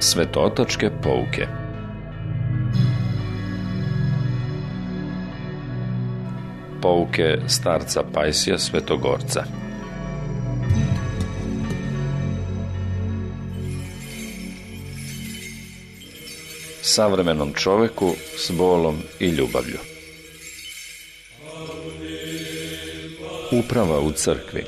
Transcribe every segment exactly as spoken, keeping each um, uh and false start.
Svetotačke pouke. Pouke starca Pajsija Svetogorca. Savremenom čoveku s bolom i ljubavlju. Uprava u crkvi.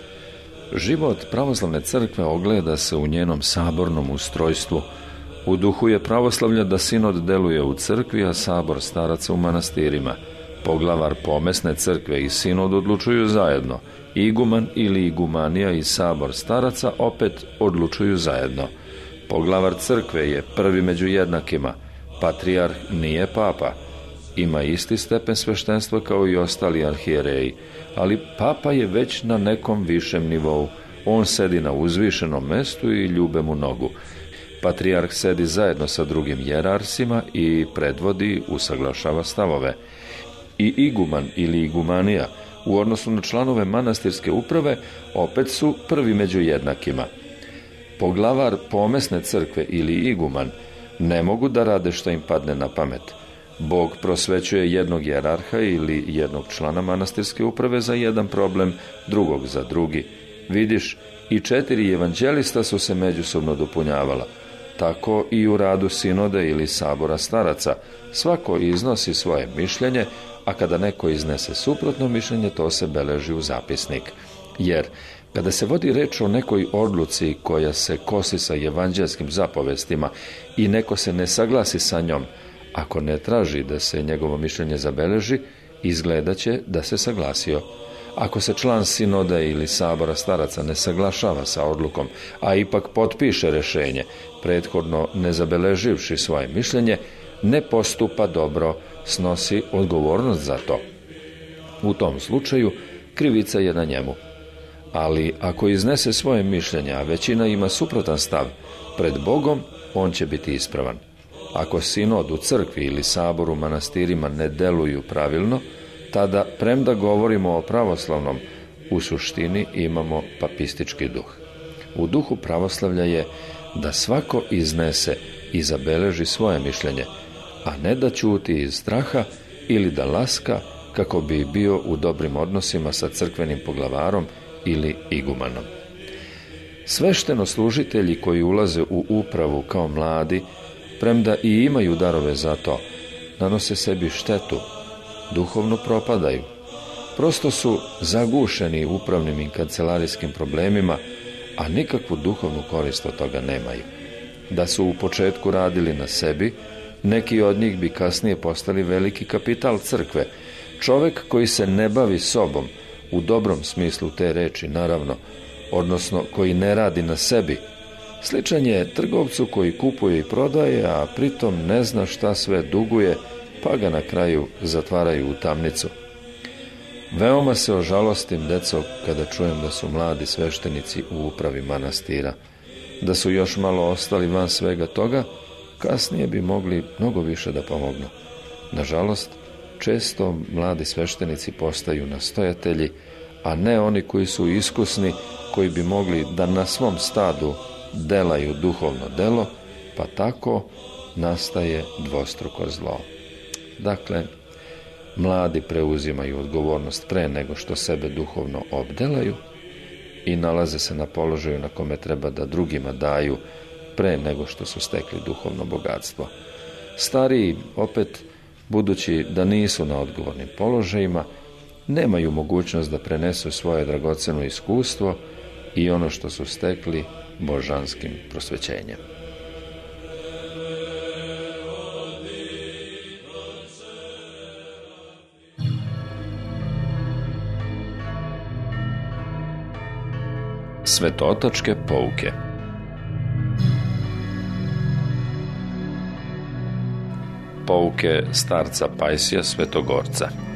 Život pravoslavne crkve ogleda se u njenom sabornom ustrojstvu. U duhu je pravoslavlja da sinod deluje u crkvi, a sabor staraca u manastirima. Poglavar pomesne crkve i sinod odlučuju zajedno. Iguman ili igumanija i sabor staraca opet odlučuju zajedno. Poglavar crkve je prvi među jednakima. Patrijarh nije papa. Ima isti stepen sveštenstva kao i ostali arhijereji, ali papa je već na nekom višem nivou. On sedi na uzvišenom mestu i ljube mu nogu. Patrijarh sedi zajedno sa drugim jerarsima i predvodi, usaglašava stavove. I iguman ili igumanija u odnosu na članove manastirske uprave opet su prvi među jednakima. Poglavar pomesne crkve ili iguman ne mogu da rade što im padne na pamet. Bog prosvećuje jednog jerarha ili jednog člana manastirske uprave za jedan problem, drugog za drugi. Vidiš, i četiri evanđelista su se međusobno dopunjavala. Tako i u radu sinoda ili sabora staraca. Svako iznosi svoje mišljenje, a kada neko iznese suprotno mišljenje, to se beleži u zapisnik. Jer kada se vodi reč o nekoj odluci koja se kosi sa evanđelskim zapovestima i neko se ne saglasi sa njom, ako ne traži da se njegovo mišljenje zabeleži, izgledaće da se saglasio. Ako se član sinoda ili sabora staraca ne saglašava sa odlukom, a ipak potpiše rešenje, prethodno ne zabeleživši svoje mišljenje, ne postupa dobro, snosi odgovornost za to. U tom slučaju krivica je na njemu. Ali ako iznese svoje mišljenje, a većina ima suprotan stav, pred Bogom on će biti ispravan. Ako sinod u crkvi ili saboru manastirima ne deluju pravilno, tada, premda govorimo o pravoslavnom, u suštini imamo papistički duh. U duhu pravoslavlja je da svako iznese i zabeleži svoje mišljenje, a ne da ćuti iz straha ili da laska kako bi bio u dobrim odnosima sa crkvenim poglavarom ili igumanom. Sveštenoslужitelji koji ulaze u upravu kao mladi, premda i imaju darove za to, nanose sebi štetu, duhovno propadaju. Prosto su zagušeni upravnim i kancelarijskim problemima, a nikakvu duhovnu korist od toga nemaju. Da su u početku radili na sebi, neki od njih bi kasnije postali veliki kapital crkve. Čovek koji se ne bavi sobom, u dobrom smislu te reči, naravno, odnosno koji ne radi na sebi, sličan je trgovcu koji kupuje i prodaje, a pritom ne zna šta sve duguje, pa ga na kraju zatvaraju u tamnicu. Veoma se ožalostim, deco, kada čujem da su mladi sveštenici u upravi manastira. Da su još malo ostali van svega toga, kasnije bi mogli mnogo više da pomognu. Nažalost, često mladi sveštenici postaju nastojatelji, a ne oni koji su iskusni, koji bi mogli da na svom stadu delaju duhovno delo, pa tako nastaje dvostruko zlo. Dakle, mladi preuzimaju odgovornost pre nego što sebe duhovno obdelaju i nalaze se na položaju na kome treba da drugima daju pre nego što su stekli duhovno bogatstvo. Stariji, opet, budući da nisu na odgovornim položajima, nemaju mogućnost da prenesu svoje dragoceno iskustvo i ono što su stekli božanskim prosvećenjem. Svetotačke pouke. Pouke starca Pajsija Svetogorca.